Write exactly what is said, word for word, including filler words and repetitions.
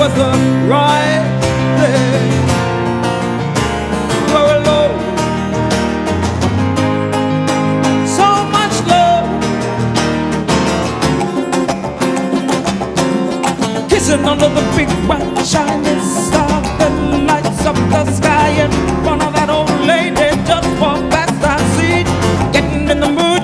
was the right thing. We were alone. So much love. Kissing under the big bright shining star that lights up the sky and